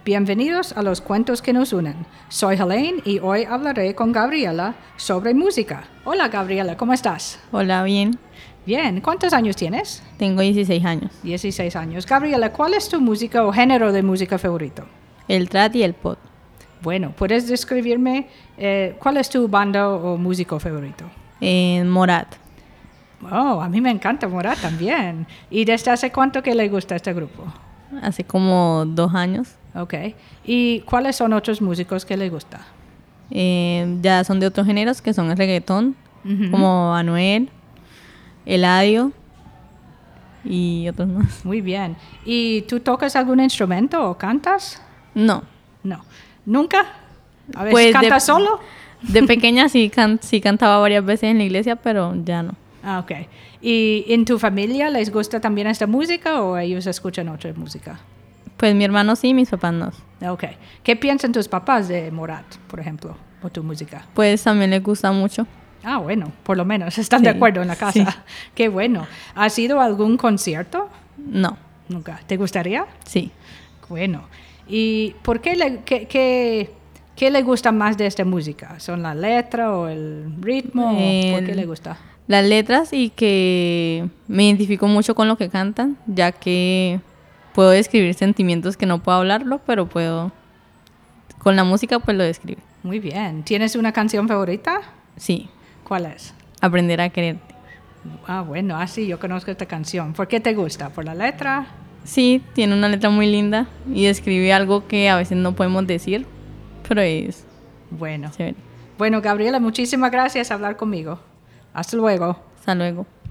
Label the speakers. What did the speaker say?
Speaker 1: Bienvenidos a los cuentos que nos unen. Soy Helene y hoy hablaré con Gabriela sobre música. Hola Gabriela, ¿cómo estás?
Speaker 2: Hola, bien.
Speaker 1: Bien, ¿cuántos años tienes?
Speaker 2: Tengo 16 años.
Speaker 1: 16 años. Gabriela, ¿cuál es tu música o género de música favorito?
Speaker 2: El trad y el pop.
Speaker 1: Bueno, ¿puedes describirme cuál es tu banda o músico favorito?
Speaker 2: Morat.
Speaker 1: Oh, a mí me encanta Morat también. ¿Y desde hace cuánto que le gusta este grupo?
Speaker 2: Hace como 2 años.
Speaker 1: Ok. ¿Y cuáles son otros músicos que le gusta?
Speaker 2: Ya son de otros géneros que son el reggaetón, como Anuel, Eladio y otros más.
Speaker 1: Muy bien. ¿Y tú tocas algún instrumento o cantas?
Speaker 2: No.
Speaker 1: No. ¿Nunca? ¿A veces
Speaker 2: Pues
Speaker 1: cantas solo?
Speaker 2: De pequeña sí cantaba varias veces en la iglesia, pero ya no.
Speaker 1: Ah, ok. ¿Y en tu familia les gusta también esta música o ellos escuchan otra música?
Speaker 2: Pues mi hermano sí, mis papás no.
Speaker 1: Ok. ¿Qué piensan tus papás de Morat, por ejemplo, o tu música?
Speaker 2: Pues también les gusta mucho.
Speaker 1: Ah, bueno, por lo menos están de acuerdo en la casa.
Speaker 2: Sí.
Speaker 1: Qué bueno. ¿Has ido a algún concierto?
Speaker 2: No.
Speaker 1: Nunca. ¿Te gustaría?
Speaker 2: Sí.
Speaker 1: Bueno. ¿Y por qué qué le gusta más de esta música? ¿Son la letra o el ritmo? ¿Por qué le gusta?
Speaker 2: Las letras y que me identifico mucho con lo que cantan, ya que puedo describir sentimientos que no puedo hablarlo, pero con la música pues lo describe.
Speaker 1: Muy bien. ¿Tienes una canción favorita?
Speaker 2: Sí,
Speaker 1: ¿Cuál es?
Speaker 2: Aprender a quererte.
Speaker 1: Ah, bueno, sí, yo conozco esta canción. ¿Por qué te gusta? ¿Por la letra?
Speaker 2: Sí, tiene una letra muy linda y describe algo que a veces no podemos decir, pero es
Speaker 1: Bueno.
Speaker 2: chévere.
Speaker 1: Bueno, Gabriela, muchísimas gracias por hablar conmigo. Hasta luego.
Speaker 2: Hasta luego.